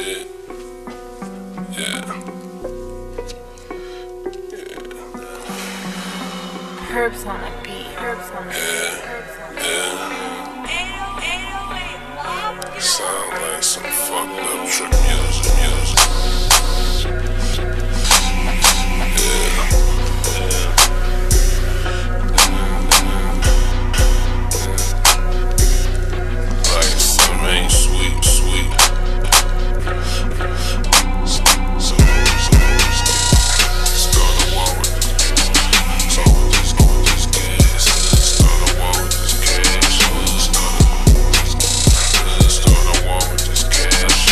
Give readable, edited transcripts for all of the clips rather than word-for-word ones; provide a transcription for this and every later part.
Yeah. Yeah. Herbs on a beat. Herbs on a beat. Sound like some fucked up trip music. Like some ain't sweet. Start a war with this. Start a war with this cash. Start a war with this cash.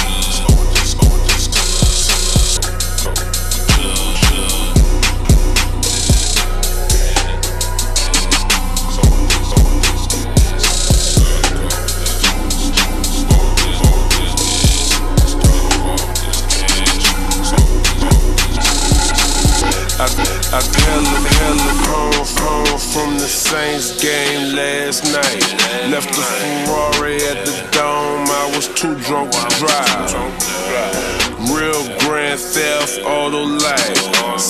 I hella home from the Saints game last night. Left the Ferrari at the Dome, I was too drunk to drive. Real Grand Theft Auto life.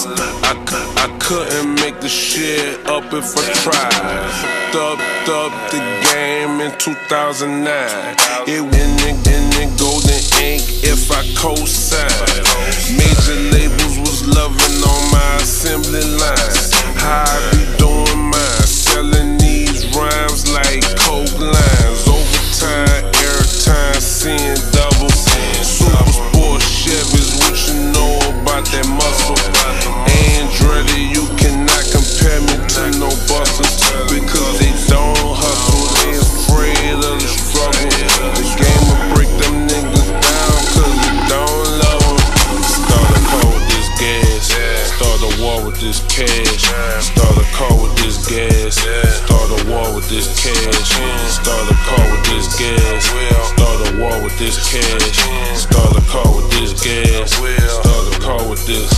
I couldn't make the shit up if I tried. Thubbed up the game in 2009. It went in the golden ink if I co-signed. Major labels was loving on my assembly line. How I be doing mine, selling these rhymes like coke lines. Overtime, airtime, seeing double. Super sport Chevys, what you know about that muscle? Andretti, you cannot compare me to no busters, because they don't hustle, they afraid of the struggle. The game will break them niggas down, cause they don't love them. Start a car with this gas, start a war with this cash. Start a car with this gas, start a war with this cash. Start a car with this gas, start a war with this cash. Start a car with this gas, start a car with this.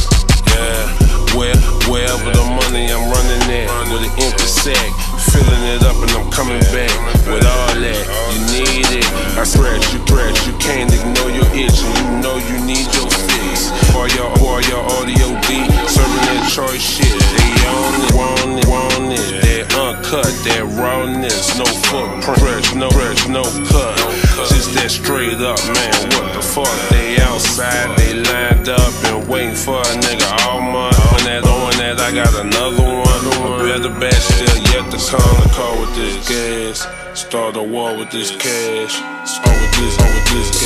Wherever the money I'm running at, with an empty sack, filling it up and I'm coming back with all that. You need it, I scratch you can't ignore your itch, and you know you need your fix. Or your audio D, serving that choice shit. They want it, that uncut, that rawness, no footprint, no cut, just that straight up, man. What the fuck? They outside, they lined up and waiting for a nigga all month. On that, I got another one. A better batch still yet to come. The car with this gas, start a war with this cash. Start with this